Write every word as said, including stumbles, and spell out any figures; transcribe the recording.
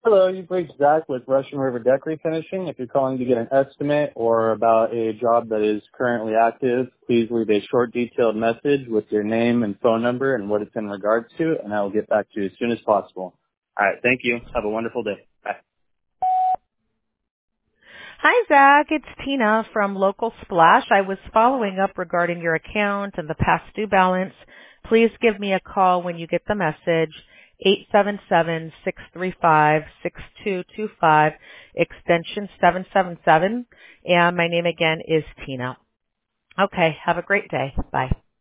Hello, you've reached Zach with Russian River Deck Refinishing. If you're calling to get an estimate or about a job that is currently active, please leave a short detailed message with your name and phone number and what it's in regards to, and I will get back to you as soon as possible. All right, thank you. Have a wonderful day. Bye. Hi, Zach. It's Tina from Local Splash. I was following up regarding your account and the past due balance. Please give me a call when you get the message, eight seven seven, six three five, six two two five, extension seven seven seven. And my name again is Tina. Okay, have a great day. Bye.